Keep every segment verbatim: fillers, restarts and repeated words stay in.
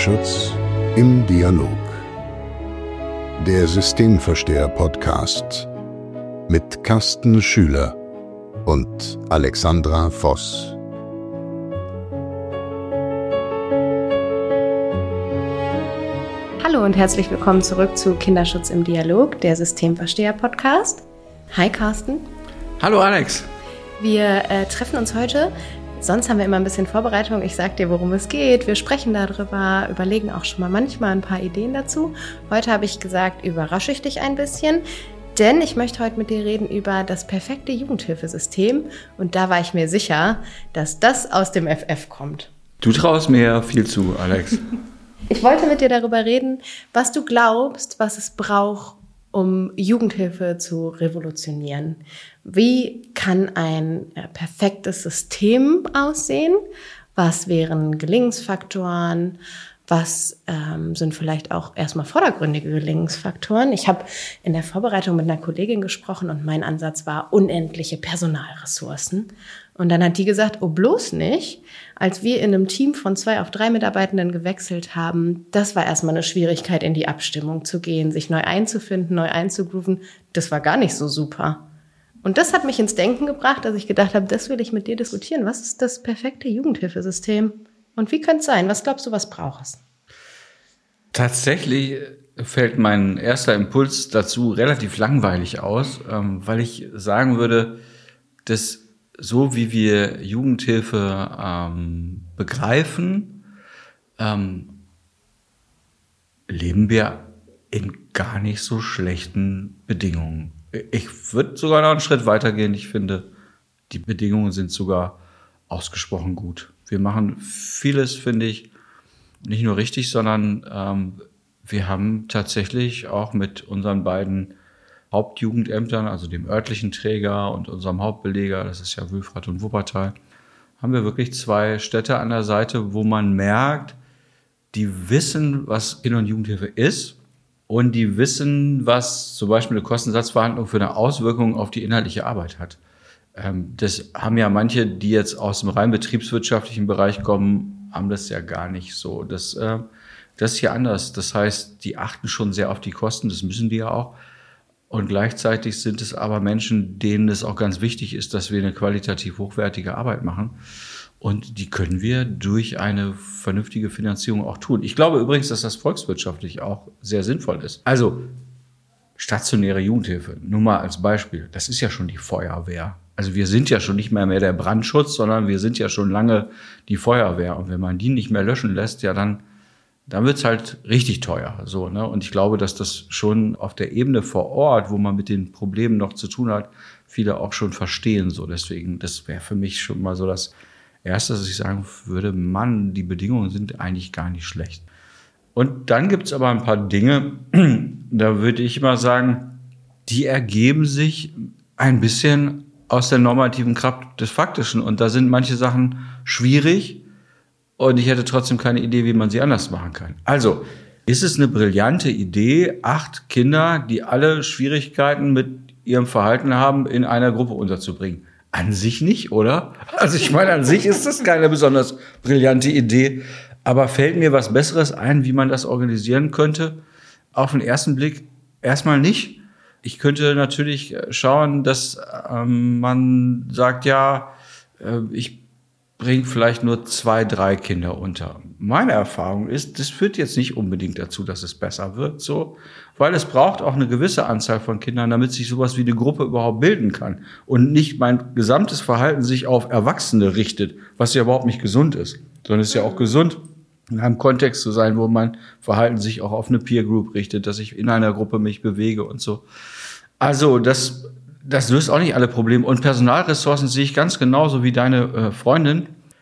Kinderschutz im Dialog. Der Systemversteher-Podcast mit Carsten Schüler und Alexandra Voss. Hallo und herzlich willkommen zurück zu Kinderschutz im Dialog, der Systemversteher-Podcast. Hi Carsten. Hallo Alex. Wir äh, treffen uns heute. Sonst haben wir immer ein bisschen Vorbereitung. Ich sag dir, worum es geht. Wir sprechen darüber, überlegen auch schon mal manchmal ein paar Ideen dazu. Heute habe ich gesagt, überrasche ich dich ein bisschen, denn ich möchte heute mit dir reden über das perfekte Jugendhilfesystem. Und da war ich mir sicher, dass das aus dem F F kommt. Du traust mir ja viel zu, Alex. Ich wollte mit dir darüber reden, was du glaubst, was es braucht, um Jugendhilfe zu revolutionieren. Wie kann ein äh, perfektes System aussehen? Was wären Gelingensfaktoren? Was ähm, sind vielleicht auch erstmal vordergründige Gelingensfaktoren? Ich habe in der Vorbereitung mit einer Kollegin gesprochen und mein Ansatz war unendliche Personalressourcen. Und dann hat die gesagt, oh bloß nicht. Als wir in einem Team von zwei auf drei Mitarbeitenden gewechselt haben, das war erstmal eine Schwierigkeit, in die Abstimmung zu gehen, sich neu einzufinden, neu einzugrooven. Das war gar nicht so super. Und das hat mich ins Denken gebracht, dass ich gedacht habe, das will ich mit dir diskutieren. Was ist das perfekte Jugendhilfesystem? Und wie könnte es sein? Was glaubst du, was braucht es? Tatsächlich fällt mein erster Impuls dazu relativ langweilig aus, weil ich sagen würde, dass so wie wir Jugendhilfe ähm, begreifen, ähm, leben wir in gar nicht so schlechten Bedingungen. Ich würde sogar noch einen Schritt weitergehen. Ich finde, die Bedingungen sind sogar ausgesprochen gut. Wir machen vieles, finde ich, nicht nur richtig, sondern ähm, wir haben tatsächlich auch mit unseren beiden Hauptjugendämtern, also dem örtlichen Träger und unserem Hauptbeleger, das ist ja Wülfrath und Wuppertal, haben wir wirklich zwei Städte an der Seite, wo man merkt, die wissen, was Kinder- und Jugendhilfe ist und die wissen, was zum Beispiel eine Kostensatzverhandlung für eine Auswirkung auf die inhaltliche Arbeit hat. Ähm, das haben ja manche, die jetzt aus dem rein betriebswirtschaftlichen Bereich kommen, haben das ja gar nicht so. Das, äh, das ist hier anders. Das heißt, die achten schon sehr auf die Kosten, das müssen die ja auch. Und gleichzeitig sind es aber Menschen, denen es auch ganz wichtig ist, dass wir eine qualitativ hochwertige Arbeit machen. Und die können wir durch eine vernünftige Finanzierung auch tun. Ich glaube übrigens, dass das volkswirtschaftlich auch sehr sinnvoll ist. Also stationäre Jugendhilfe, nur mal als Beispiel, das ist ja schon die Feuerwehr. Also wir sind ja schon nicht mehr, mehr der Brandschutz, sondern wir sind ja schon lange die Feuerwehr. Und wenn man die nicht mehr löschen lässt, ja dann dann wird's halt richtig teuer, so, ne? Und ich glaube, dass das schon auf der Ebene vor Ort, wo man mit den Problemen noch zu tun hat, viele auch schon verstehen, so. Deswegen, das wäre für mich schon mal so das Erste, dass ich sagen würde, Mann, die Bedingungen sind eigentlich gar nicht schlecht. Und dann gibt's aber ein paar Dinge, da würde ich mal sagen, die ergeben sich ein bisschen aus der normativen Kraft des Faktischen. Und da sind manche Sachen schwierig. Und ich hätte trotzdem keine Idee, wie man sie anders machen kann. Also, ist es eine brillante Idee, acht Kinder, die alle Schwierigkeiten mit ihrem Verhalten haben, in einer Gruppe unterzubringen? An sich nicht, oder? Also ich meine, an sich ist das keine besonders brillante Idee. Aber fällt mir was Besseres ein, wie man das organisieren könnte? Auf den ersten Blick erstmal nicht. Ich könnte natürlich schauen, dass ähm, man sagt, ja, äh, ich bringt vielleicht nur zwei, drei Kinder unter. Meine Erfahrung ist, das führt jetzt nicht unbedingt dazu, dass es besser wird, so, weil es braucht auch eine gewisse Anzahl von Kindern, damit sich sowas wie eine Gruppe überhaupt bilden kann und nicht mein gesamtes Verhalten sich auf Erwachsene richtet, was ja überhaupt nicht gesund ist, sondern es ist ja auch gesund, in einem Kontext zu sein, wo mein Verhalten sich auch auf eine Peer Group richtet, dass ich in einer Gruppe mich bewege und so. Also, das Das löst auch nicht alle Probleme. Und Personalressourcen sehe ich ganz genauso wie deine äh, Freundin.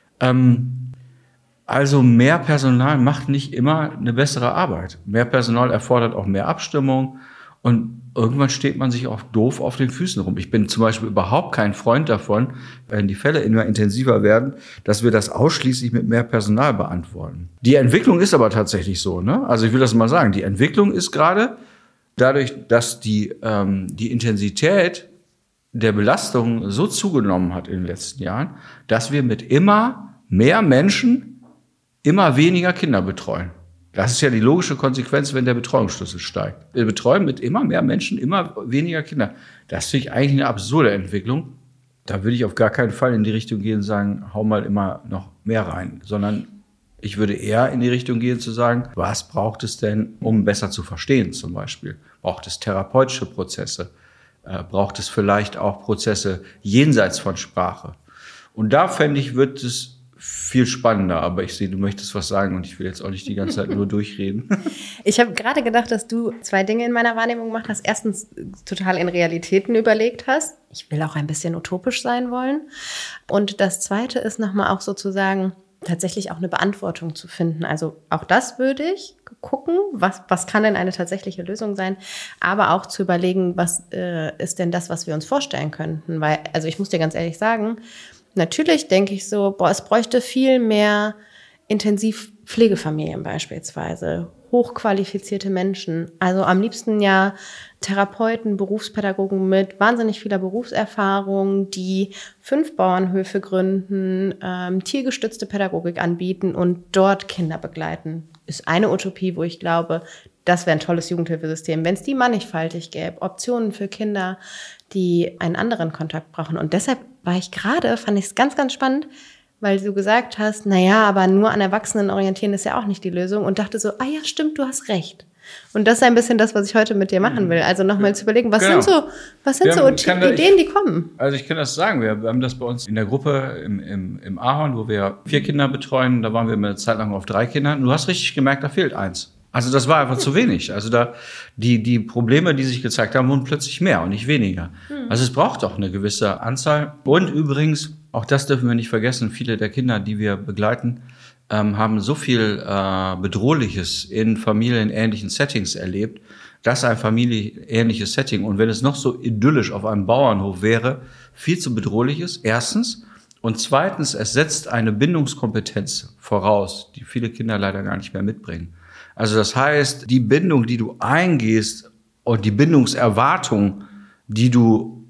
Ähm, also mehr Personal macht nicht immer eine bessere Arbeit. Mehr Personal erfordert auch mehr Abstimmung. Und irgendwann steht man sich auch doof auf den Füßen rum. Ich bin zum Beispiel überhaupt kein Freund davon, wenn die Fälle immer intensiver werden, dass wir das ausschließlich mit mehr Personal beantworten. Die Entwicklung ist aber tatsächlich so, ne? Also ich will das mal sagen. Die Entwicklung ist gerade dadurch, dass die, ähm, die Intensität der Belastung so zugenommen hat in den letzten Jahren, dass wir mit immer mehr Menschen immer weniger Kinder betreuen. Das ist ja die logische Konsequenz, wenn der Betreuungsschlüssel steigt. Wir betreuen mit immer mehr Menschen immer weniger Kinder. Das finde ich eigentlich eine absurde Entwicklung. Da würde ich auf gar keinen Fall in die Richtung gehen und sagen, hau mal immer noch mehr rein. Sondern ich würde eher in die Richtung gehen zu sagen, was braucht es denn, um besser zu verstehen zum Beispiel? Braucht es therapeutische Prozesse? Äh, braucht es vielleicht auch Prozesse jenseits von Sprache? Und da fände ich, wird es viel spannender, aber ich sehe, du möchtest was sagen und ich will jetzt auch nicht die ganze Zeit nur durchreden. Ich habe gerade gedacht, dass du zwei Dinge in meiner Wahrnehmung gemacht hast. Erstens total in Realitäten überlegt hast. Ich will auch ein bisschen utopisch sein wollen. Und das Zweite ist nochmal auch sozusagen tatsächlich auch eine Beantwortung zu finden. Also auch das würde ich gucken, was, was kann denn eine tatsächliche Lösung sein, aber auch zu überlegen, was äh, ist denn das, was wir uns vorstellen könnten. Weil, also ich muss dir ganz ehrlich sagen, natürlich denke ich so, boah, es bräuchte viel mehr Intensivpflegefamilien beispielsweise, hochqualifizierte Menschen. Also am liebsten ja Therapeuten, Berufspädagogen mit wahnsinnig vieler Berufserfahrung, die fünf Bauernhöfe gründen, ähm, tiergestützte Pädagogik anbieten und dort Kinder begleiten. Ist eine Utopie, wo ich glaube, das wäre ein tolles Jugendhilfesystem, wenn es die mannigfaltig gäbe, Optionen für Kinder, die einen anderen Kontakt brauchen. Und deshalb war ich gerade, fand ich es ganz, ganz spannend, weil du gesagt hast, naja, aber nur an Erwachsenen orientieren ist ja auch nicht die Lösung und dachte so, ah ja, stimmt, du hast recht. Und das ist ein bisschen das, was ich heute mit dir machen will. Also nochmal zu überlegen, was genau. sind so, was sind haben, so da, Ideen, die kommen? Also ich kann das sagen, wir haben das bei uns in der Gruppe im, im, im Ahorn, wo wir vier Kinder betreuen, da waren wir eine Zeit lang auf drei Kindern. Du hast richtig gemerkt, da fehlt eins. Also das war einfach zu wenig. Also da die die Probleme, die sich gezeigt haben, wurden plötzlich mehr und nicht weniger. Also es braucht doch eine gewisse Anzahl. Und übrigens, auch das dürfen wir nicht vergessen, viele der Kinder, die wir begleiten, ähm, haben so viel äh, Bedrohliches in familienähnlichen Settings erlebt, dass ein familienähnliches Setting, und wenn es noch so idyllisch auf einem Bauernhof wäre, viel zu bedrohlich ist, erstens. Und zweitens, es setzt eine Bindungskompetenz voraus, die viele Kinder leider gar nicht mehr mitbringen. Also das heißt, die Bindung, die du eingehst und die Bindungserwartung, die du,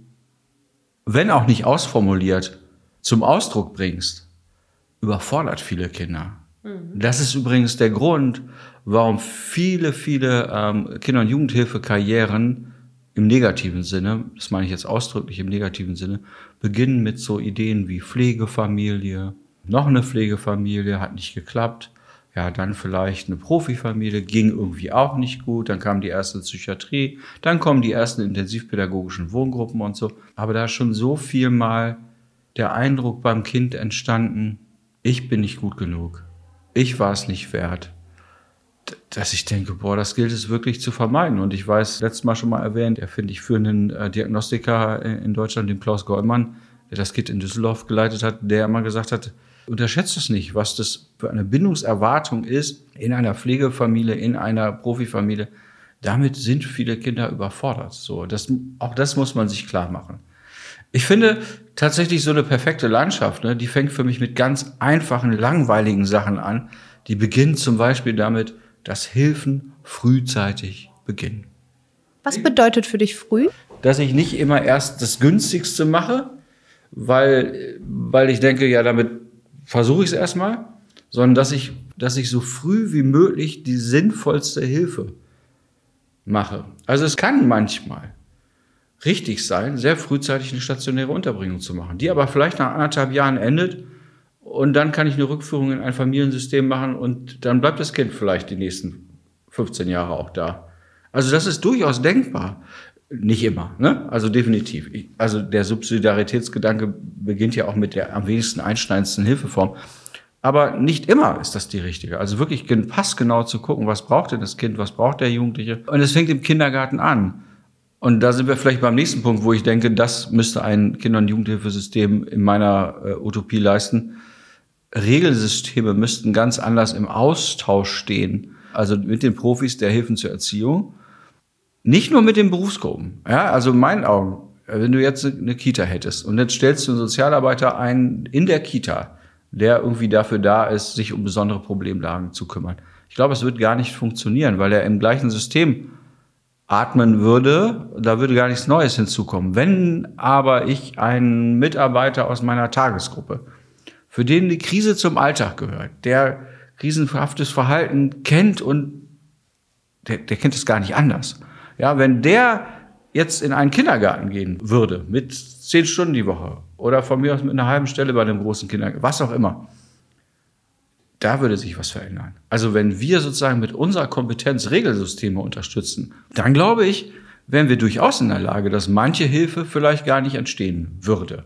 wenn auch nicht ausformuliert, zum Ausdruck bringst, überfordert viele Kinder. Mhm. Das ist übrigens der Grund, warum viele, viele ähm, Kinder- und Jugendhilfe-Karrieren im negativen Sinne, das meine ich jetzt ausdrücklich im negativen Sinne, beginnen mit so Ideen wie Pflegefamilie, noch eine Pflegefamilie, hat nicht geklappt. Ja, dann vielleicht eine Profifamilie, ging irgendwie auch nicht gut. Dann kam die erste Psychiatrie, dann kommen die ersten intensivpädagogischen Wohngruppen und so. Aber da ist schon so viel mal der Eindruck beim Kind entstanden, ich bin nicht gut genug, ich war es nicht wert, dass ich denke, boah, das gilt es wirklich zu vermeiden. Und ich weiß, letztes Mal schon mal erwähnt, der, finde ich, führenden äh, Diagnostiker in Deutschland, den Klaus Gollmann, der das KIT in Düsseldorf geleitet hat, der immer gesagt hat, unterschätzt es nicht, was das für eine Bindungserwartung ist in einer Pflegefamilie, in einer Profifamilie. Damit sind viele Kinder überfordert. So, das, auch das muss man sich klar machen. Ich finde tatsächlich so eine perfekte Landschaft, ne, die fängt für mich mit ganz einfachen, langweiligen Sachen an. Die beginnt zum Beispiel damit, dass Hilfen frühzeitig beginnen. Was bedeutet für dich früh? Dass ich nicht immer erst das Günstigste mache, weil, weil ich denke, ja, damit versuche ich es erstmal, sondern dass ich, dass ich so früh wie möglich die sinnvollste Hilfe mache. Also es kann manchmal richtig sein, sehr frühzeitig eine stationäre Unterbringung zu machen, die aber vielleicht nach anderthalb Jahren endet und dann kann ich eine Rückführung in ein Familiensystem machen und dann bleibt das Kind vielleicht die nächsten fünfzehn Jahre auch da. Also das ist durchaus denkbar. Nicht immer, ne? Also definitiv. Ich, also der Subsidiaritätsgedanke beginnt ja auch mit der am wenigsten einschneidendsten Hilfeform. Aber nicht immer ist das die richtige. Also wirklich passgenau zu gucken, was braucht denn das Kind, was braucht der Jugendliche. Und es fängt im Kindergarten an. Und da sind wir vielleicht beim nächsten Punkt, wo ich denke, das müsste ein Kinder- und Jugendhilfesystem in meiner äh, Utopie leisten. Regelsysteme müssten ganz anders im Austausch stehen. Also mit den Profis der Hilfen zur Erziehung. Nicht nur mit den Berufsgruppen. Ja, also in meinen Augen, wenn du jetzt eine Kita hättest und jetzt stellst du einen Sozialarbeiter ein in der Kita, der irgendwie dafür da ist, sich um besondere Problemlagen zu kümmern. Ich glaube, es wird gar nicht funktionieren, weil er im gleichen System atmen würde, da würde gar nichts Neues hinzukommen. Wenn aber ich einen Mitarbeiter aus meiner Tagesgruppe, für den die Krise zum Alltag gehört, der krisenhaftes Verhalten kennt und der, der kennt es gar nicht anders. Ja, wenn der jetzt in einen Kindergarten gehen würde, mit zehn Stunden die Woche oder von mir aus mit einer halben Stelle bei einem großen Kindergarten, was auch immer, da würde sich was verändern. Also wenn wir sozusagen mit unserer Kompetenz Regelsysteme unterstützen, dann glaube ich, wären wir durchaus in der Lage, dass manche Hilfe vielleicht gar nicht entstehen würde.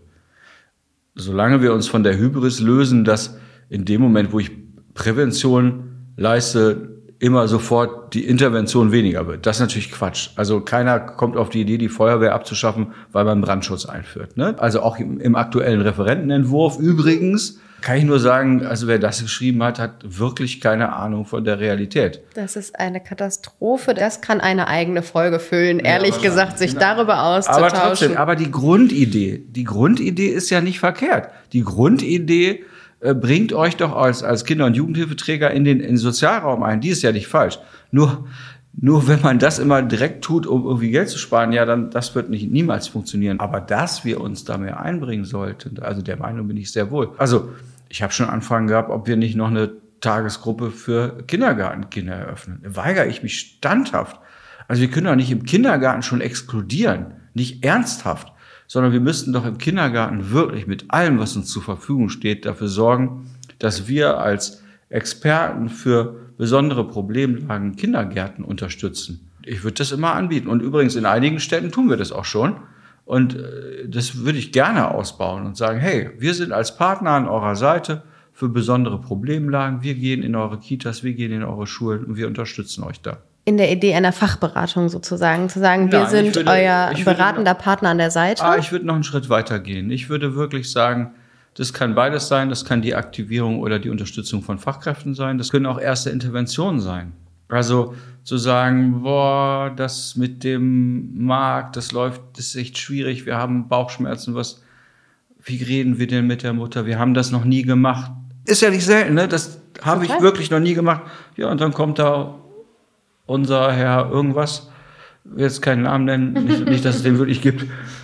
Solange wir uns von der Hybris lösen, dass in dem Moment, wo ich Prävention leiste, immer sofort die Intervention weniger wird. Das ist natürlich Quatsch. Also keiner kommt auf die Idee, die Feuerwehr abzuschaffen, weil man Brandschutz einführt. Ne? Also auch im, im aktuellen Referentenentwurf übrigens kann ich nur sagen, also wer das geschrieben hat, hat wirklich keine Ahnung von der Realität. Das ist eine Katastrophe. Das kann eine eigene Folge füllen, ehrlich ja, gesagt, sich genau. darüber auszutauschen. Aber trotzdem, aber die Grundidee, die Grundidee ist ja nicht verkehrt. Die Grundidee äh, bringt euch doch als, als Kinder- und Jugendhilfeträger in den, in den Sozialraum ein. Die ist ja nicht falsch. Nur, nur wenn man das immer direkt tut, um irgendwie Geld zu sparen, ja, dann, das wird nicht, niemals funktionieren. Aber dass wir uns da mehr einbringen sollten, also der Meinung bin ich sehr wohl. Also, ich habe schon Anfragen gehabt, ob wir nicht noch eine Tagesgruppe für Kindergartenkinder eröffnen. Da weigere ich mich standhaft. Also wir können doch nicht im Kindergarten schon exkludieren, nicht ernsthaft, sondern wir müssten doch im Kindergarten wirklich mit allem, was uns zur Verfügung steht, dafür sorgen, dass wir als Experten für besondere Problemlagen Kindergärten unterstützen. Ich würde das immer anbieten. Und übrigens in einigen Städten tun wir das auch schon. Und das würde ich gerne ausbauen und sagen, hey, wir sind als Partner an eurer Seite für besondere Problemlagen. Wir gehen in eure Kitas, wir gehen in eure Schulen und wir unterstützen euch da. In der Idee einer Fachberatung sozusagen, zu sagen, wir Nein, sind würde, euer würde beratender noch, Partner an der Seite? Ah, ich würde noch einen Schritt weiter gehen. Ich würde wirklich sagen, das kann beides sein. Das kann die Aktivierung oder die Unterstützung von Fachkräften sein. Das können auch erste Interventionen sein. Also zu sagen, boah, das mit dem Markt, das läuft, das ist echt schwierig, wir haben Bauchschmerzen, was, wie reden wir denn mit der Mutter? Wir haben das noch nie gemacht. Ist ja nicht selten, ne? Das habe ich wirklich noch nie gemacht. Ja, und dann kommt da unser Herr irgendwas, will jetzt keinen Namen nennen, nicht, nicht, dass es den wirklich gibt.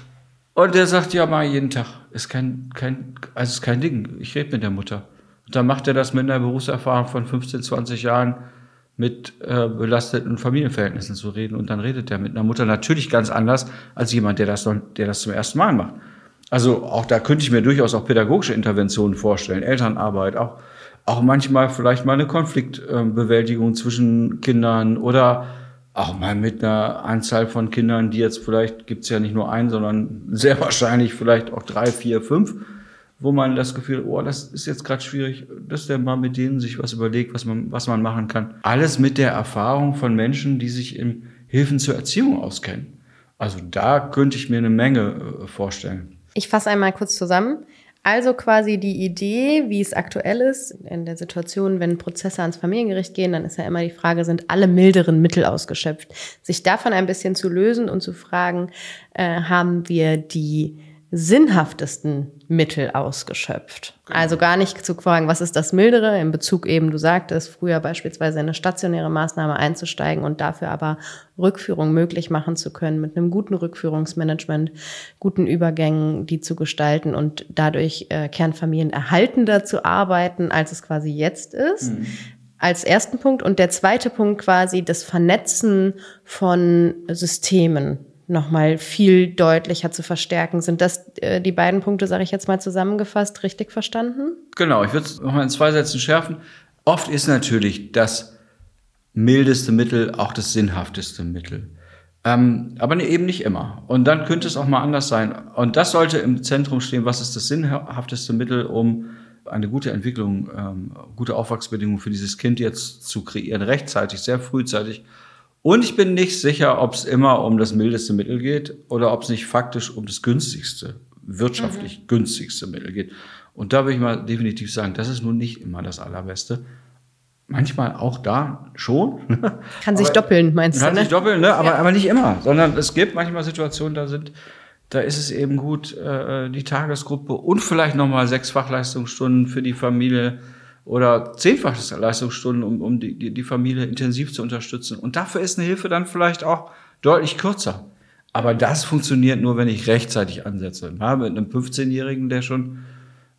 Und der sagt, ja, mal jeden Tag, ist kein, kein, also ist kein Ding, ich rede mit der Mutter. Und dann macht er das mit einer Berufserfahrung von fünfzehn, zwanzig Jahren, mit äh, belasteten Familienverhältnissen zu reden. Und dann redet er mit einer Mutter natürlich ganz anders als jemand, der das, noch, der das zum ersten Mal macht. Also auch da könnte ich mir durchaus auch pädagogische Interventionen vorstellen, Elternarbeit, auch, auch manchmal vielleicht mal eine Konfliktbewältigung äh, zwischen Kindern oder auch mal mit einer Anzahl von Kindern, die jetzt vielleicht, gibt's ja nicht nur einen, sondern sehr wahrscheinlich vielleicht auch drei, vier, fünf, wo man das Gefühl, oh, das ist jetzt gerade schwierig, dass der mal mit denen sich was überlegt, was man, was man machen kann. Alles mit der Erfahrung von Menschen, die sich in Hilfen zur Erziehung auskennen. Also da könnte ich mir eine Menge äh, vorstellen. Ich fasse einmal kurz zusammen. Also quasi die Idee, wie es aktuell ist, in der Situation, wenn Prozesse ans Familiengericht gehen, dann ist ja immer die Frage, sind alle milderen Mittel ausgeschöpft? Sich davon ein bisschen zu lösen und zu fragen, äh, haben wir die sinnhaftesten Mittel ausgeschöpft. Genau. Also gar nicht zu fragen, was ist das Mildere, in Bezug eben, du sagtest, früher beispielsweise in eine stationäre Maßnahme einzusteigen und dafür aber Rückführung möglich machen zu können, mit einem guten Rückführungsmanagement, guten Übergängen, die zu gestalten und dadurch äh, Kernfamilien erhaltender zu arbeiten, als es quasi jetzt ist. Mhm. Als ersten Punkt. Und der zweite Punkt quasi das Vernetzen von Systemen nochmal viel deutlicher zu verstärken. Sind das äh, die beiden Punkte, sage ich jetzt mal zusammengefasst, richtig verstanden? Genau, ich würde es nochmal in zwei Sätzen schärfen. Oft ist natürlich das mildeste Mittel auch das sinnhafteste Mittel. Ähm, aber eben nicht immer. Und dann könnte es auch mal anders sein. Und das sollte im Zentrum stehen, was ist das sinnhafteste Mittel, um eine gute Entwicklung, ähm, gute Aufwachsbedingungen für dieses Kind jetzt zu kreieren, rechtzeitig, sehr frühzeitig. Und ich bin nicht sicher, ob es immer um das mildeste Mittel geht oder ob es nicht faktisch um das günstigste, wirtschaftlich mhm. günstigste Mittel geht. Und da würde ich mal definitiv sagen, das ist nun nicht immer das Allerbeste. Manchmal auch da schon. Kann sich doppeln, meinst du? Kann ne? sich doppeln, ne? aber, ja. aber nicht immer. Sondern es gibt manchmal Situationen, da sind, da ist es eben gut, äh, die Tagesgruppe und vielleicht nochmal sechs Fachleistungsstunden für die Familie oder zehnfach Leistungsstunden, um, um die, die, die Familie intensiv zu unterstützen. Und dafür ist eine Hilfe dann vielleicht auch deutlich kürzer. Aber das funktioniert nur, wenn ich rechtzeitig ansetze. Ja, mit einem fünfzehnjährigen, der schon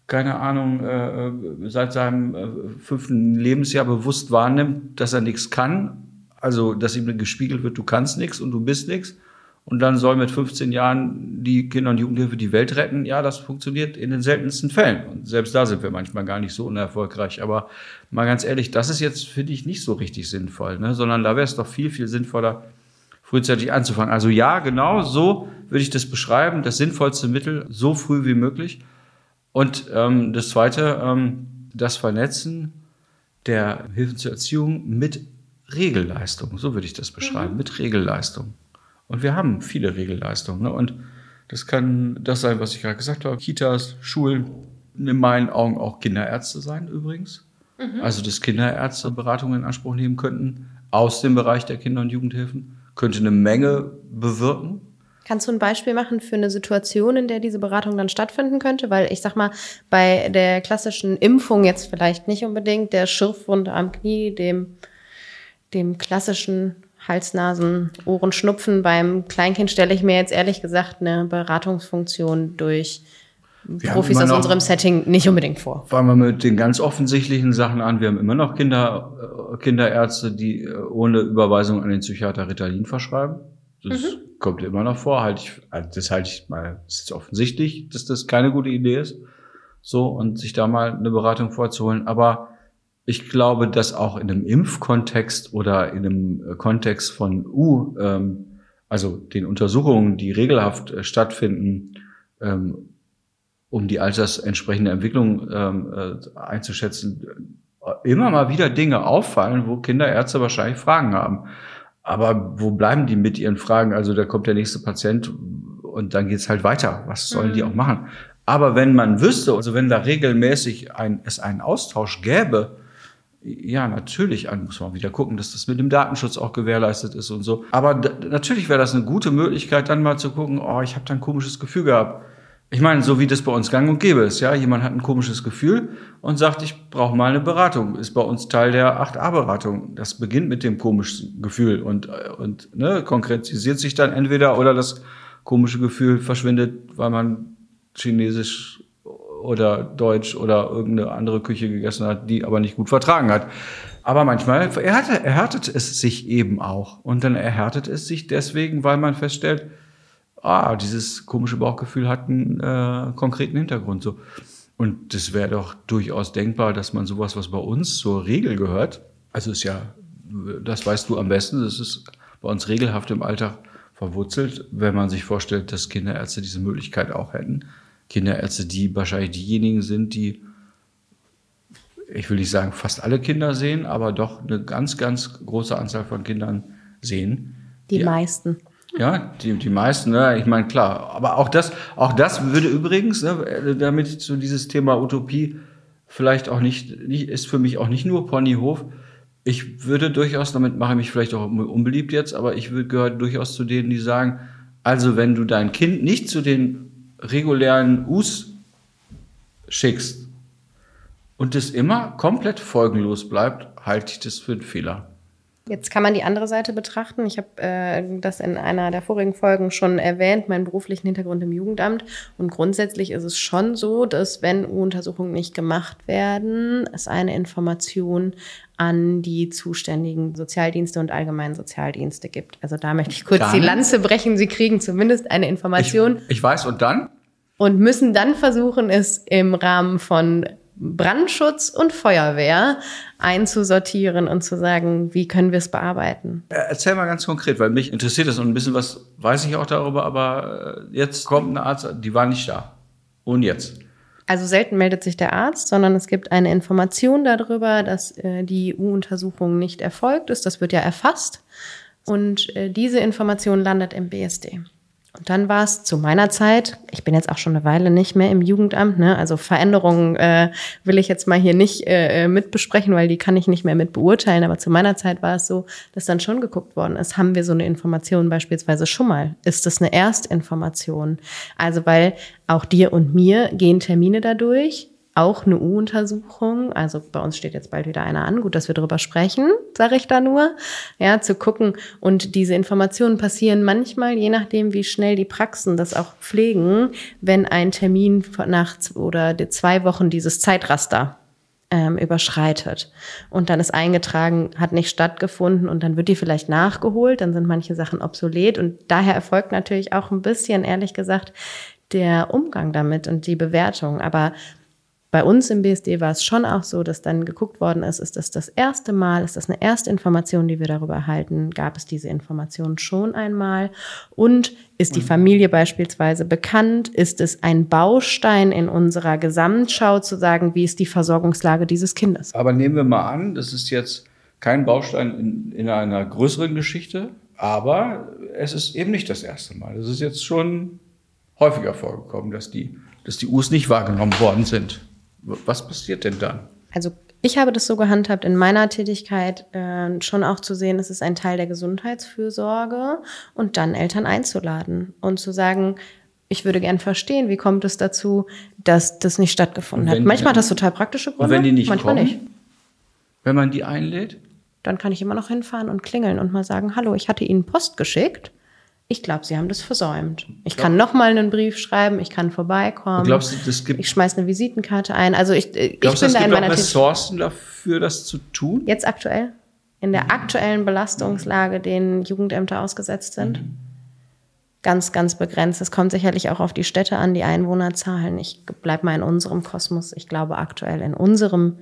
keine Ahnung, äh, seit seinem äh, fünften Lebensjahr bewusst wahrnimmt, dass er nichts kann. Also, dass ihm gespiegelt wird, du kannst nichts und du bist nichts. Und dann soll mit fünfzehn Jahren die Kinder- und Jugendhilfe die Welt retten. Ja, das funktioniert in den seltensten Fällen. Und selbst da sind wir manchmal gar nicht so unerfolgreich. Aber mal ganz ehrlich, das ist jetzt, finde ich, nicht so richtig sinnvoll, ne? Sondern da wäre es doch viel, viel sinnvoller, frühzeitig anzufangen. Also ja, genau so würde ich das beschreiben. Das sinnvollste Mittel, so früh wie möglich. Und ähm, das Zweite, ähm, das Vernetzen der Hilfen zur Erziehung mit Regelleistung. So würde ich das beschreiben, mhm. mit Regelleistung. Und wir haben viele Regelleistungen. Ne? Und das kann das sein, was ich gerade gesagt habe. Kitas, Schulen, in meinen Augen auch Kinderärzte sein übrigens. Mhm. Also, dass Kinderärzte Beratungen in Anspruch nehmen könnten aus dem Bereich der Kinder- und Jugendhilfen. Könnte eine Menge bewirken. Kannst du ein Beispiel machen für eine Situation, in der diese Beratung dann stattfinden könnte? Weil ich sag mal, bei der klassischen Impfung jetzt vielleicht nicht unbedingt, der Schürfwunde am Knie, dem, dem klassischen Hals-, Nasen-, Ohrenschnupfen beim Kleinkind stelle ich mir jetzt ehrlich gesagt eine Beratungsfunktion durch wir Profis aus noch, unserem Setting nicht unbedingt vor. Fangen wir mit den ganz offensichtlichen Sachen an. Wir haben immer noch Kinder, Kinderärzte, die ohne Überweisung an den Psychiater Ritalin verschreiben. Das mhm. kommt immer noch vor. Halte ich, das halte ich mal, es ist offensichtlich, dass das keine gute Idee ist. So, und sich da mal eine Beratung vorzuholen. Aber ich glaube, dass auch in einem Impfkontext oder in einem Kontext von U, ähm, also den Untersuchungen, die regelhaft äh, stattfinden, ähm, um die altersentsprechende Entwicklung ähm, äh, einzuschätzen, immer mal wieder Dinge auffallen, wo Kinderärzte wahrscheinlich Fragen haben. Aber wo bleiben die mit ihren Fragen? Also da kommt der nächste Patient und dann geht's halt weiter. Was sollen mhm. die auch machen? Aber wenn man wüsste, also wenn da regelmäßig ein, es einen Austausch gäbe, ja, natürlich muss man wieder gucken, dass das mit dem Datenschutz auch gewährleistet ist und so. Aber d- natürlich wäre das eine gute Möglichkeit, dann mal zu gucken, oh, ich habe da ein komisches Gefühl gehabt. Ich meine, so wie das bei uns gang und gäbe ist, ja. Jemand hat ein komisches Gefühl und sagt, ich brauche mal eine Beratung. Ist bei uns Teil der acht a-Beratung. Das beginnt mit dem komischen Gefühl und, und ne, konkretisiert sich dann entweder oder das komische Gefühl verschwindet, weil man Chinesisch oder Deutsch oder irgendeine andere Küche gegessen hat, die aber nicht gut vertragen hat. Aber manchmal erhärtet, erhärtet es sich eben auch. Und dann erhärtet es sich deswegen, weil man feststellt, ah, dieses komische Bauchgefühl hat einen äh, konkreten Hintergrund. So. Und das wäre doch durchaus denkbar, dass man sowas, was bei uns zur Regel gehört, also ist ja, das weißt du am besten, das ist bei uns regelhaft im Alltag verwurzelt, wenn man sich vorstellt, dass Kinderärzte diese Möglichkeit auch hätten. Kinderärzte, die wahrscheinlich diejenigen sind, die, ich will nicht sagen, fast alle Kinder sehen, aber doch eine ganz, ganz große Anzahl von Kindern sehen. Die, die meisten. Ja, die, die meisten, ne? Ich meine, klar. Aber auch das, auch das würde übrigens, ne, damit so dieses Thema Utopie vielleicht auch nicht, nicht, ist für mich auch nicht nur Ponyhof. Ich würde durchaus, damit mache ich mich vielleicht auch unbeliebt jetzt, aber ich würde gehöre durchaus zu denen, die sagen, also wenn du dein Kind nicht zu den regulären U's schickst und es immer komplett folgenlos bleibt, halte ich das für einen Fehler. Jetzt kann man die andere Seite betrachten. Ich habe äh, das in einer der vorigen Folgen schon erwähnt, meinen beruflichen Hintergrund im Jugendamt. Und grundsätzlich ist es schon so, dass wenn U-Untersuchungen nicht gemacht werden, es eine Information an die zuständigen Sozialdienste und allgemeinen Sozialdienste gibt. Also da möchte ich kurz dann die Lanze brechen. Sie kriegen zumindest eine Information. Ich, ich weiß, und dann? Und müssen dann versuchen, es im Rahmen von Brandschutz und Feuerwehr einzusortieren und zu sagen, wie können wir es bearbeiten? Erzähl mal ganz konkret, weil mich interessiert das und ein bisschen was weiß ich auch darüber, aber jetzt kommt ein Arzt, die war nicht da. Und jetzt? Also selten meldet sich der Arzt, sondern es gibt eine Information darüber, dass äh, die U-Untersuchung nicht erfolgt ist. Das wird ja erfasst und äh, diese Information landet im B S D. Und dann war es zu meiner Zeit, ich bin jetzt auch schon eine Weile nicht mehr im Jugendamt, ne? Also Veränderungen äh, will ich jetzt mal hier nicht äh, mit besprechen, weil die kann ich nicht mehr mit beurteilen. Aber zu meiner Zeit war es so, dass dann schon geguckt worden ist, haben wir so eine Information beispielsweise schon mal? Ist das eine Erstinformation? Also weil auch dir und mir gehen Termine dadurch, auch eine U-Untersuchung. Also bei uns steht jetzt bald wieder einer an. Gut, dass wir darüber sprechen, sage ich da nur. Ja, zu gucken. Und diese Informationen passieren manchmal, je nachdem, wie schnell die Praxen das auch pflegen, wenn ein Termin nach oder zwei Wochen dieses Zeitraster ähm, überschreitet. Und dann ist eingetragen, hat nicht stattgefunden und dann wird die vielleicht nachgeholt. Dann sind manche Sachen obsolet. Und daher erfolgt natürlich auch ein bisschen, ehrlich gesagt, der Umgang damit und die Bewertung. Aber bei uns im B S D war es schon auch so, dass dann geguckt worden ist, ist das das erste Mal, ist das eine erste Information, die wir darüber erhalten? Gab es diese Information schon einmal? Und ist die Familie beispielsweise bekannt? Ist es ein Baustein in unserer Gesamtschau zu sagen, wie ist die Versorgungslage dieses Kindes? Aber nehmen wir mal an, das ist jetzt kein Baustein in, in einer größeren Geschichte, aber es ist eben nicht das erste Mal. Es ist jetzt schon häufiger vorgekommen, dass die, dass die U's nicht wahrgenommen worden sind. Was passiert denn dann? Also ich habe das so gehandhabt in meiner Tätigkeit, äh, schon auch zu sehen, es ist ein Teil der Gesundheitsfürsorge und dann Eltern einzuladen und zu sagen, ich würde gern verstehen, wie kommt es dazu, dass das nicht stattgefunden hat. Manchmal hat das total praktische Gründe, und wenn die nicht manchmal kommen, nicht. Wenn man die einlädt? Dann kann ich immer noch hinfahren und klingeln und mal sagen, hallo, ich hatte Ihnen Post geschickt. Ich glaube, Sie haben das versäumt. Ich Glaub, kann noch mal einen Brief schreiben, ich kann vorbeikommen. Glaubst du, das gibt, ich schmeiße eine Visitenkarte ein. Also ich, ich glaubst, bin da in meiner Tätigkeit. Ressourcen dafür, das zu tun? Jetzt aktuell? In der aktuellen Belastungslage, denen Jugendämter ausgesetzt sind? Mhm. Ganz, ganz begrenzt. Es kommt sicherlich auch auf die Städte an, die Einwohnerzahlen. Ich bleibe mal in unserem Kosmos. Ich glaube, aktuell in unserem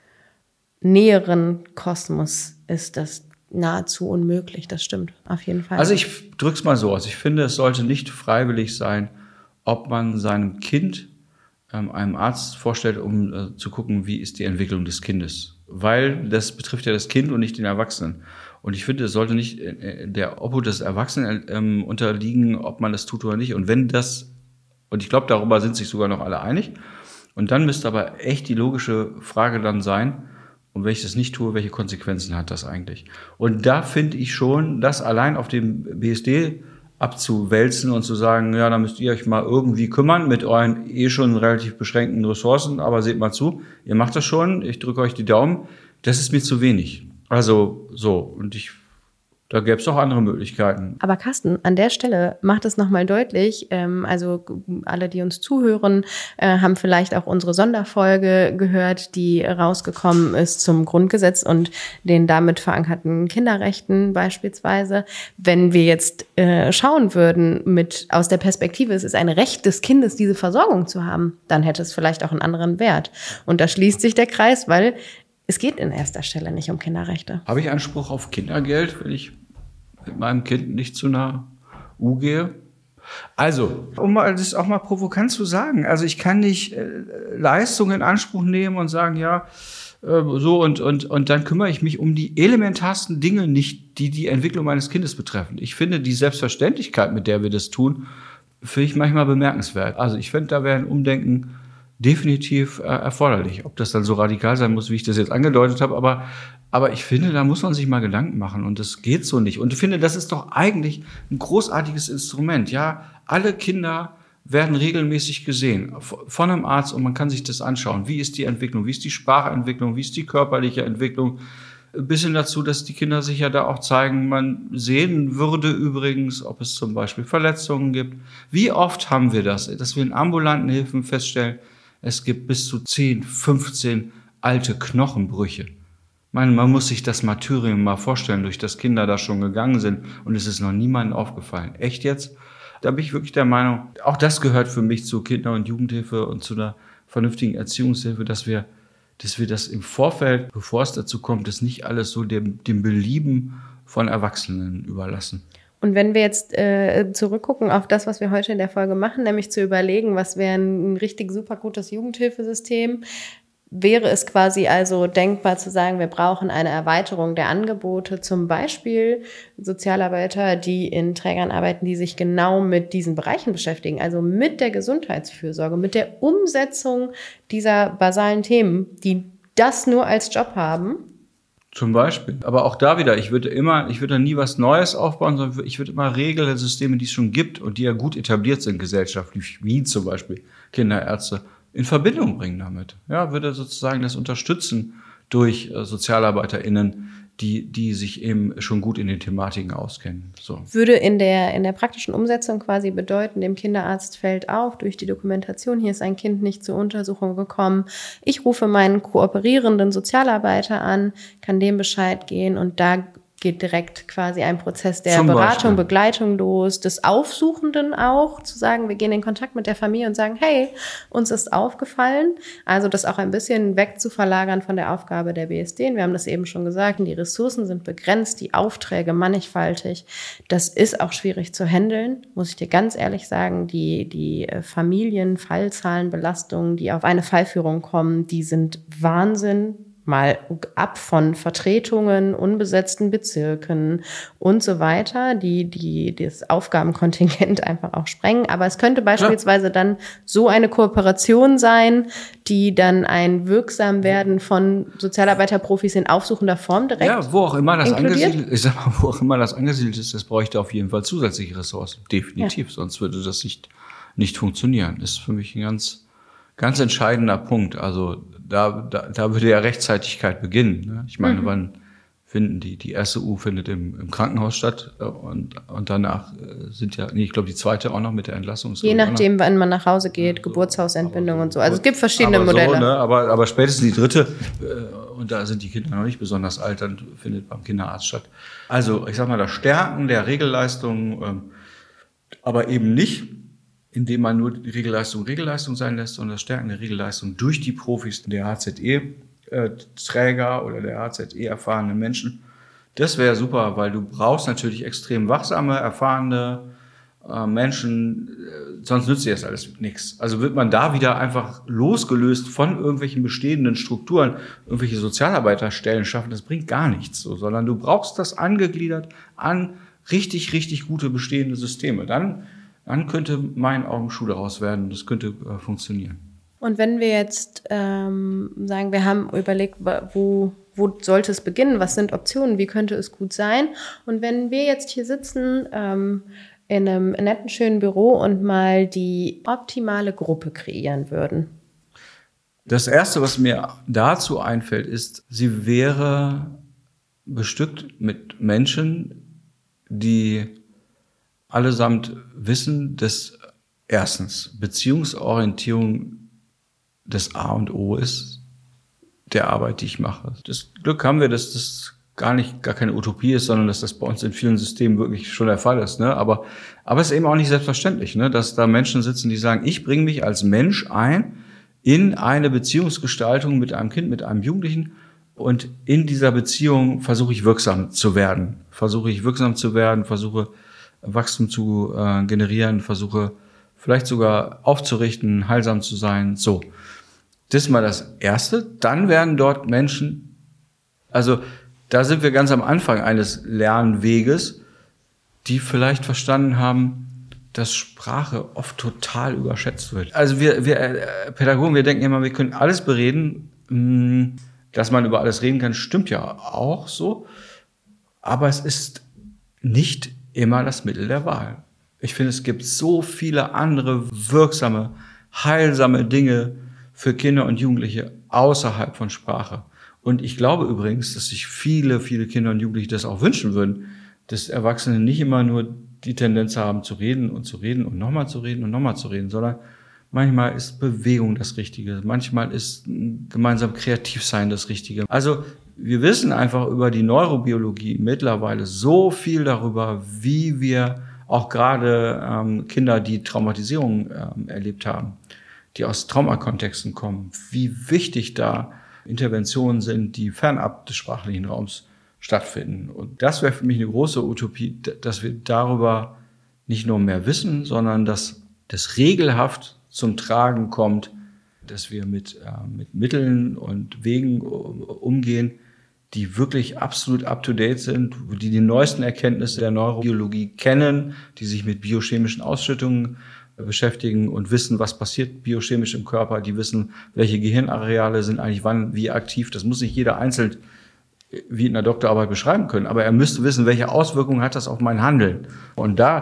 näheren Kosmos ist das nahezu unmöglich, das stimmt, auf jeden Fall. Also ich drück's mal so aus. Ich finde, es sollte nicht freiwillig sein, ob man seinem Kind ähm, einem Arzt vorstellt, um äh, zu gucken, wie ist die Entwicklung des Kindes. Weil das betrifft ja das Kind und nicht den Erwachsenen. Und ich finde, es sollte nicht äh, der Obhut des Erwachsenen ähm, unterliegen, ob man das tut oder nicht. Und wenn das, und ich glaube, darüber sind sich sogar noch alle einig, und dann müsste aber echt die logische Frage dann sein, und wenn ich das nicht tue, welche Konsequenzen hat das eigentlich? Und da finde ich schon, das allein auf dem B S D abzuwälzen und zu sagen, ja, da müsst ihr euch mal irgendwie kümmern mit euren eh schon relativ beschränkten Ressourcen, aber seht mal zu, ihr macht das schon, ich drücke euch die Daumen, das ist mir zu wenig. Also so, und ich Da gäbe es auch andere Möglichkeiten. Aber Carsten, an der Stelle macht es nochmal deutlich, ähm, also alle, die uns zuhören, äh, haben vielleicht auch unsere Sonderfolge gehört, die rausgekommen ist zum Grundgesetz und den damit verankerten Kinderrechten beispielsweise. Wenn wir jetzt äh, schauen würden, mit aus der Perspektive, es ist ein Recht des Kindes, diese Versorgung zu haben, dann hätte es vielleicht auch einen anderen Wert. Und da schließt sich der Kreis, weil es geht in erster Stelle nicht um Kinderrechte. Habe ich Anspruch auf Kindergeld, wenn ich mit meinem Kind nicht zu einer U gehe? Also, um mal das auch mal provokant zu sagen, also ich kann nicht äh, Leistung in Anspruch nehmen und sagen, ja, äh, so und, und, und dann kümmere ich mich um die elementarsten Dinge nicht, die die Entwicklung meines Kindes betreffen. Ich finde die Selbstverständlichkeit, mit der wir das tun, finde ich manchmal bemerkenswert. Also ich finde, da wäre ein Umdenken definitiv äh, erforderlich. Ob das dann so radikal sein muss, wie ich das jetzt angedeutet habe, aber Aber ich finde, da muss man sich mal Gedanken machen und das geht so nicht. Und ich finde, das ist doch eigentlich ein großartiges Instrument. Ja, alle Kinder werden regelmäßig gesehen von einem Arzt und man kann sich das anschauen. Wie ist die Entwicklung? Wie ist die Sprachentwicklung? Wie ist die körperliche Entwicklung? Bis hin dazu, dass die Kinder sich ja da auch zeigen. Man sehen würde übrigens, ob es zum Beispiel Verletzungen gibt. Wie oft haben wir das, dass wir in ambulanten Hilfen feststellen, es gibt bis zu zehn, fünfzehn alte Knochenbrüche. Man, man muss sich das Martyrium mal vorstellen, durch das Kinder da schon gegangen sind und es ist noch niemandem aufgefallen. Echt jetzt? Da bin ich wirklich der Meinung, auch das gehört für mich zur Kinder- und Jugendhilfe und zu einer vernünftigen Erziehungshilfe, dass wir, dass wir das im Vorfeld, bevor es dazu kommt, das nicht alles so dem, dem Belieben von Erwachsenen überlassen. Und wenn wir jetzt äh, zurückgucken auf das, was wir heute in der Folge machen, nämlich zu überlegen, was wäre ein richtig super gutes Jugendhilfesystem, wäre es quasi also denkbar zu sagen, wir brauchen eine Erweiterung der Angebote, zum Beispiel Sozialarbeiter, die in Trägern arbeiten, die sich genau mit diesen Bereichen beschäftigen, also mit der Gesundheitsfürsorge, mit der Umsetzung dieser basalen Themen, die das nur als Job haben. Zum Beispiel. Aber auch da wieder, ich würde immer, ich würde nie was Neues aufbauen, sondern ich würde immer Regelsysteme, die es schon gibt und die ja gut etabliert sind gesellschaftlich, wie zum Beispiel Kinderärzte, in Verbindung bringen damit. Ja, würde sozusagen das unterstützen durch äh, SozialarbeiterInnen, die, die sich eben schon gut in den Thematiken auskennen. So. Würde in der, in der praktischen Umsetzung quasi bedeuten, dem Kinderarzt fällt auf, durch die Dokumentation, hier ist ein Kind nicht zur Untersuchung gekommen. Ich rufe meinen kooperierenden Sozialarbeiter an, kann dem Bescheid gehen und da geht direkt quasi ein Prozess der Zum Beratung, Beispiel. Begleitung los, des Aufsuchenden auch, zu sagen, wir gehen in Kontakt mit der Familie und sagen, hey, uns ist aufgefallen. Also das auch ein bisschen wegzuverlagern von der Aufgabe der B S D. Wir haben das eben schon gesagt, die Ressourcen sind begrenzt, die Aufträge mannigfaltig. Das ist auch schwierig zu handeln, muss ich dir ganz ehrlich sagen. Die, die Familien, Fallzahlen, Belastungen, die auf eine Fallführung kommen, die sind Wahnsinn. Mal ab von Vertretungen, unbesetzten Bezirken und so weiter, die, die das Aufgabenkontingent einfach auch sprengen. Aber es könnte beispielsweise ja. dann so eine Kooperation sein, die dann ein Wirksamwerden von Sozialarbeiterprofis in aufsuchender Form direkt Ja, wo auch immer das inkludiert. angesiedelt, ich sag mal, wo auch immer das angesiedelt ist, das bräuchte auf jeden Fall zusätzliche Ressourcen. Definitiv, ja. Sonst würde das nicht, nicht funktionieren. Das ist für mich ein ganz, ganz entscheidender Punkt. Also, Da, da, da würde ja Rechtzeitigkeit beginnen. Ne? Ich meine, mhm. wann finden die, die erste U findet im, im Krankenhaus statt und, und danach sind ja, nee, ich glaube, die zweite auch noch mit der Entlassung. Je nachdem, wann man nach Hause geht, so, Geburtshausentbindung so, und so. Also es gibt verschiedene aber Modelle. So, ne? aber, aber spätestens die dritte, äh, und da sind die Kinder noch nicht besonders alt, dann findet beim Kinderarzt statt. Also, ich sag mal, das Stärken der Regelleistung, ähm, aber eben nicht, indem man nur die Regelleistung Regelleistung sein lässt, sondern das Stärken der Regelleistung durch die Profis der H Z E-Träger oder der H Z E-erfahrenen Menschen. Das wäre super, weil du brauchst natürlich extrem wachsame, erfahrene äh, Menschen, äh, sonst nützt dir das alles nichts. Also wird man da wieder einfach losgelöst von irgendwelchen bestehenden Strukturen, irgendwelche Sozialarbeiterstellen schaffen, das bringt gar nichts, so, sondern du brauchst das angegliedert an richtig, richtig gute bestehende Systeme. Dann Dann könnte meinen Augen Schule raus werden. Das könnte äh, funktionieren. Und wenn wir jetzt ähm, sagen, wir haben überlegt, wo, wo sollte es beginnen? Was sind Optionen? Wie könnte es gut sein? Und wenn wir jetzt hier sitzen ähm, in einem netten, schönen Büro und mal die optimale Gruppe kreieren würden. Das Erste, was mir dazu einfällt, ist, sie wäre bestückt mit Menschen, die allesamt wissen, dass erstens Beziehungsorientierung das A und O ist der Arbeit, die ich mache. Das Glück haben wir, dass das gar nicht, gar keine Utopie ist, sondern dass das bei uns in vielen Systemen wirklich schon der Fall ist. Ne? Aber, aber es ist eben auch nicht selbstverständlich, ne? Dass da Menschen sitzen, die sagen, ich bringe mich als Mensch ein in eine Beziehungsgestaltung mit einem Kind, mit einem Jugendlichen, und in dieser Beziehung versuche ich wirksam zu werden. Versuche ich wirksam zu werden, versuche Wachstum zu äh, generieren, versuche vielleicht sogar aufzurichten, heilsam zu sein. So, das ist mal das Erste. Dann werden dort Menschen, also da sind wir ganz am Anfang eines Lernweges, die vielleicht verstanden haben, dass Sprache oft total überschätzt wird. Also wir, wir äh, Pädagogen, wir denken immer, wir können alles bereden. Mh, dass man über alles reden kann, stimmt ja auch so. Aber es ist nicht immer das Mittel der Wahl. Ich finde, es gibt so viele andere wirksame, heilsame Dinge für Kinder und Jugendliche außerhalb von Sprache. Und ich glaube übrigens, dass sich viele, viele Kinder und Jugendliche das auch wünschen würden, dass Erwachsene nicht immer nur die Tendenz haben, zu reden und zu reden und nochmal zu reden und nochmal zu reden, sondern manchmal ist Bewegung das Richtige, manchmal ist gemeinsam kreativ sein das Richtige. Also wir wissen einfach über die Neurobiologie mittlerweile so viel darüber, wie wir auch gerade ähm, Kinder, die Traumatisierung ähm, erlebt haben, die aus Traumakontexten kommen, wie wichtig da Interventionen sind, die fernab des sprachlichen Raums stattfinden. Und das wäre für mich eine große Utopie, dass wir darüber nicht nur mehr wissen, sondern dass das regelhaft zum Tragen kommt, dass wir mit, äh, mit Mitteln und Wegen umgehen, die wirklich absolut up-to-date sind, die die neuesten Erkenntnisse der Neurobiologie kennen, die sich mit biochemischen Ausschüttungen beschäftigen und wissen, was passiert biochemisch im Körper, die wissen, welche Gehirnareale sind eigentlich wann, wie aktiv. Das muss nicht jeder einzeln wie in einer Doktorarbeit beschreiben können, aber er müsste wissen, welche Auswirkungen hat das auf mein Handeln. Und da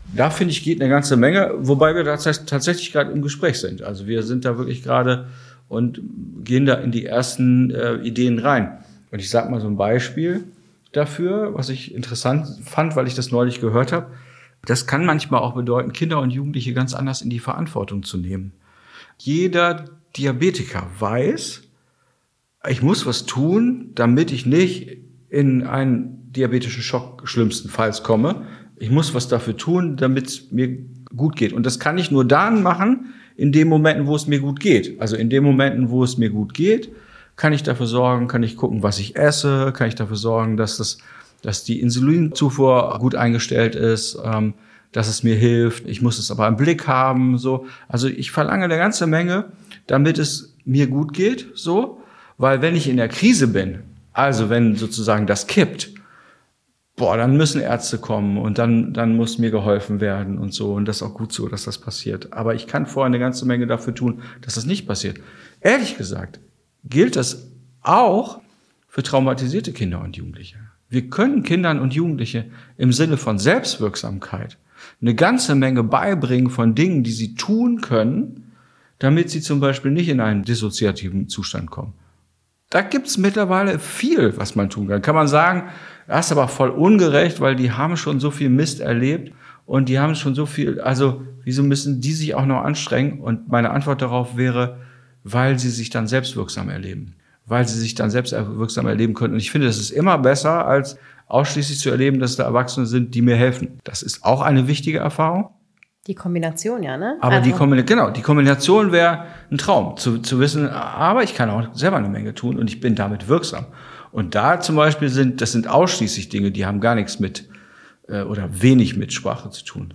Da finde ich, geht eine ganze Menge, wobei wir da tatsächlich gerade im Gespräch sind. Also wir sind da wirklich gerade und gehen da in die ersten äh, Ideen rein. Und ich sage mal so ein Beispiel dafür, was ich interessant fand, weil ich das neulich gehört habe. Das kann manchmal auch bedeuten, Kinder und Jugendliche ganz anders in die Verantwortung zu nehmen. Jeder Diabetiker weiß, ich muss was tun, damit ich nicht in einen diabetischen Schock schlimmstenfalls komme. Ich muss was dafür tun, damit es mir gut geht. Und das kann ich nur dann machen, in den Momenten, wo es mir gut geht. Also in den Momenten, wo es mir gut geht, kann ich dafür sorgen, kann ich gucken, was ich esse, kann ich dafür sorgen, dass das, dass die Insulinzufuhr gut eingestellt ist, ähm, dass es mir hilft. Ich muss es aber im Blick haben, so. Also ich verlange eine ganze Menge, damit es mir gut geht, so. Weil wenn ich in der Krise bin, also wenn sozusagen das kippt, boah, dann müssen Ärzte kommen und dann, dann muss mir geholfen werden und so. Und das ist auch gut so, dass das passiert. Aber ich kann vorher eine ganze Menge dafür tun, dass das nicht passiert. Ehrlich gesagt gilt das auch für traumatisierte Kinder und Jugendliche. Wir können Kindern und Jugendliche im Sinne von Selbstwirksamkeit eine ganze Menge beibringen von Dingen, die sie tun können, damit sie zum Beispiel nicht in einen dissoziativen Zustand kommen. Da gibt's mittlerweile viel, was man tun kann. Kann man sagen, das ist aber voll ungerecht, weil die haben schon so viel Mist erlebt und die haben schon so viel, also wieso müssen die sich auch noch anstrengen? Und meine Antwort darauf wäre, weil sie sich dann selbstwirksam erleben. Weil sie sich dann selbstwirksam erleben können. Und ich finde, das ist immer besser, als ausschließlich zu erleben, dass da Erwachsene sind, die mir helfen. Das ist auch eine wichtige Erfahrung. Die Kombination, ja, ne? Aber also. die Kombination, genau, die Kombination wäre ein Traum, zu, zu wissen, aber ich kann auch selber eine Menge tun und ich bin damit wirksam. Und da zum Beispiel sind, das sind ausschließlich Dinge, die haben gar nichts mit, äh, oder wenig mit Sprache zu tun.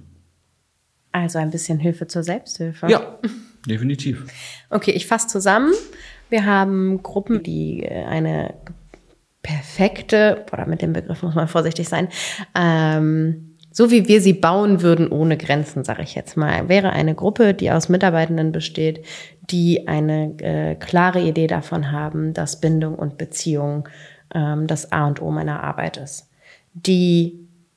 Also ein bisschen Hilfe zur Selbsthilfe. Ja, definitiv. Okay, ich fasse zusammen. Wir haben Gruppen, die eine perfekte, oder mit dem Begriff muss man vorsichtig sein, ähm, so wie wir sie bauen würden, ohne Grenzen, sage ich jetzt mal, wäre eine Gruppe, die aus Mitarbeitenden besteht, die eine äh, klare Idee davon haben, dass Bindung und Beziehung ähm, das A und O meiner Arbeit ist. Die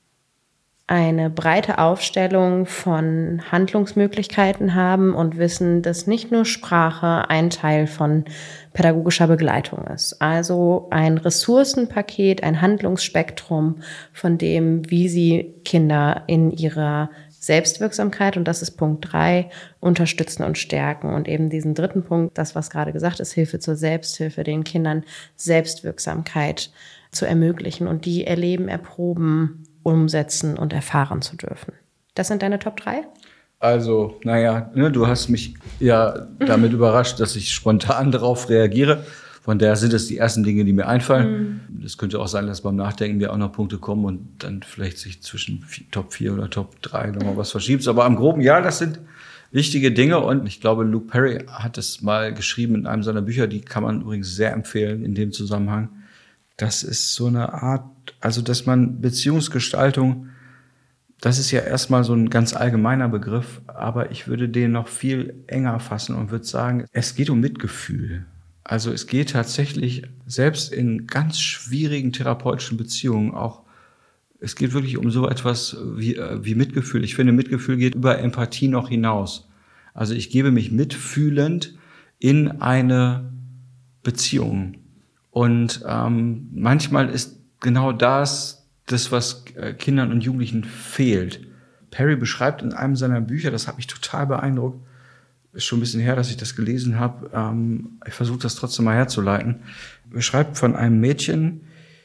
eine breite Aufstellung von Handlungsmöglichkeiten haben und wissen, dass nicht nur Sprache ein Teil von pädagogischer Begleitung ist. Also ein Ressourcenpaket, ein Handlungsspektrum von dem, wie sie Kinder in ihrer Selbstwirksamkeit, und das ist Punkt drei, unterstützen und stärken. Und eben diesen dritten Punkt, das, was gerade gesagt ist, Hilfe zur Selbsthilfe, den Kindern Selbstwirksamkeit zu ermöglichen und die erleben, erproben, umsetzen und erfahren zu dürfen. Das sind deine Top drei? Also, naja, ne, du hast mich ja damit überrascht, dass ich spontan darauf reagiere. Von daher sind es die ersten Dinge, die mir einfallen. Es mhm. könnte auch sein, dass beim Nachdenken mir auch noch Punkte kommen und dann vielleicht sich zwischen Top vier oder Top drei nochmal was verschiebt. Aber im Groben, ja, das sind wichtige Dinge. Und ich glaube, Luke Perry hat es mal geschrieben in einem seiner Bücher, die kann man übrigens sehr empfehlen in dem Zusammenhang. Das ist so eine Art, also dass man Beziehungsgestaltung, das ist ja erstmal so ein ganz allgemeiner Begriff, aber ich würde den noch viel enger fassen und würde sagen, es geht um Mitgefühl. Also es geht tatsächlich, selbst in ganz schwierigen therapeutischen Beziehungen auch, es geht wirklich um so etwas wie, wie Mitgefühl. Ich finde, Mitgefühl geht über Empathie noch hinaus. Also ich gebe mich mitfühlend in eine Beziehung. Und ähm, manchmal ist genau das, das, was äh, Kindern und Jugendlichen fehlt. Perry beschreibt in einem seiner Bücher, das hat mich total beeindruckt, ist schon ein bisschen her, dass ich das gelesen habe, ähm, ich versuche das trotzdem mal herzuleiten, beschreibt von einem Mädchen,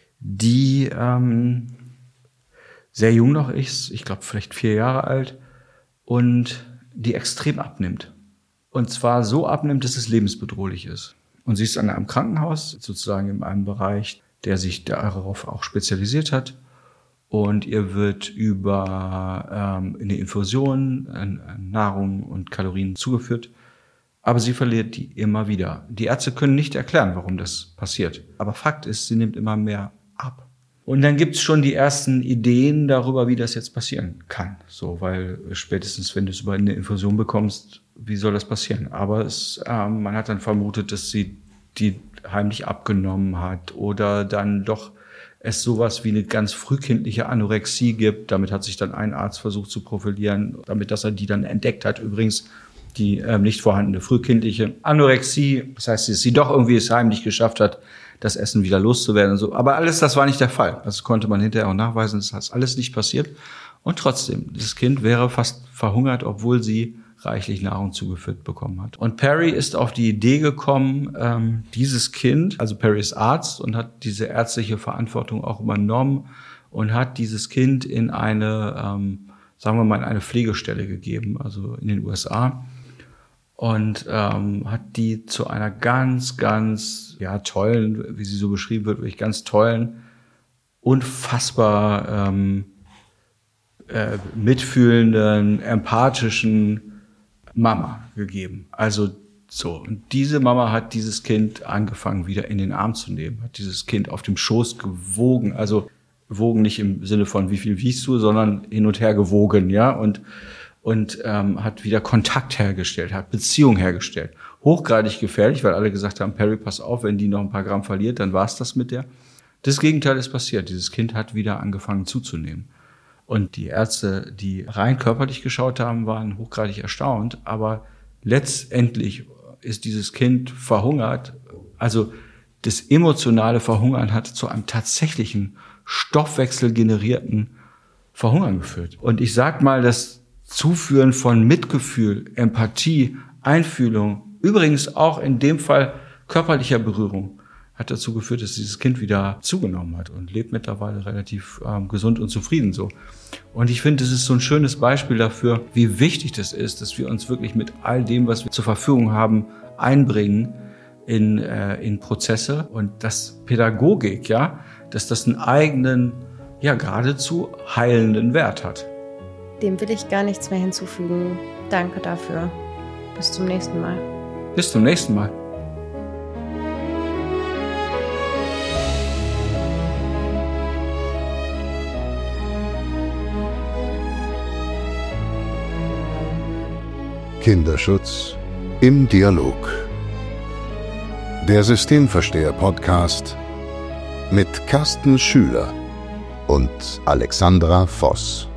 die ähm, sehr jung noch ist, ich glaube vielleicht vier Jahre alt, und die extrem abnimmt. Und zwar so abnimmt, dass es lebensbedrohlich ist. Und sie ist an einem Krankenhaus, sozusagen in einem Bereich, der sich darauf auch spezialisiert hat. Und ihr wird über ähm, eine Infusion äh, Nahrung und Kalorien zugeführt. Aber sie verliert die immer wieder. Die Ärzte können nicht erklären, warum das passiert. Aber Fakt ist, sie nimmt immer mehr ab. Und dann gibt's schon die ersten Ideen darüber, wie das jetzt passieren kann. So, weil spätestens, wenn du es über eine Infusion bekommst, wie soll das passieren? Aber es, ähm, man hat dann vermutet, dass sie die heimlich abgenommen hat oder dann doch es sowas wie eine ganz frühkindliche Anorexie gibt. Damit hat sich dann ein Arzt versucht zu profilieren, damit dass er die dann entdeckt hat. Übrigens die äh, nicht vorhandene frühkindliche Anorexie. Das heißt, dass sie doch irgendwie es heimlich geschafft hat, das Essen wieder loszuwerden und so. Aber alles, das war nicht der Fall. Das konnte man hinterher auch nachweisen. Das ist alles nicht passiert. Und trotzdem, das Kind wäre fast verhungert, obwohl sie reichlich Nahrung zugeführt bekommen hat. Und Perry ist auf die Idee gekommen, ähm, dieses Kind, also Perry ist Arzt und hat diese ärztliche Verantwortung auch übernommen und hat dieses Kind in eine, ähm, sagen wir mal, in eine Pflegestelle gegeben, also in den U S A. Und ähm, hat die zu einer ganz, ganz ja tollen, wie sie so beschrieben wird, wirklich ganz tollen, unfassbar ähm, äh, mitfühlenden, empathischen Mama gegeben. Also so. Und diese Mama hat dieses Kind angefangen, wieder in den Arm zu nehmen, hat dieses Kind auf dem Schoß gewogen. Also wogen nicht im Sinne von wie viel wiegst du, sondern hin und her gewogen, ja. Und und ähm, hat wieder Kontakt hergestellt, hat Beziehung hergestellt. Hochgradig gefährlich, weil alle gesagt haben, Perry, pass auf, wenn die noch ein paar Gramm verliert, dann war's das mit der. Das Gegenteil ist passiert. Dieses Kind hat wieder angefangen zuzunehmen. Und die Ärzte, die rein körperlich geschaut haben, waren hochgradig erstaunt. Aber letztendlich ist dieses Kind verhungert. Also das emotionale Verhungern hat zu einem tatsächlichen stoffwechselgenerierten Verhungern geführt. Und ich sag mal, das Zuführen von Mitgefühl, Empathie, Einfühlung, übrigens auch in dem Fall körperlicher Berührung, hat dazu geführt, dass dieses Kind wieder zugenommen hat und lebt mittlerweile relativ ähm, gesund und zufrieden so. Und ich finde, das ist so ein schönes Beispiel dafür, wie wichtig das ist, dass wir uns wirklich mit all dem, was wir zur Verfügung haben, einbringen in, äh, in Prozesse und dass Pädagogik, ja, dass das einen eigenen, ja, geradezu heilenden Wert hat. Dem will ich gar nichts mehr hinzufügen. Danke dafür. Bis zum nächsten Mal. Bis zum nächsten Mal. Kinderschutz im Dialog. Der Systemversteher-Podcast mit Carsten Schüler und Alexandra Voss.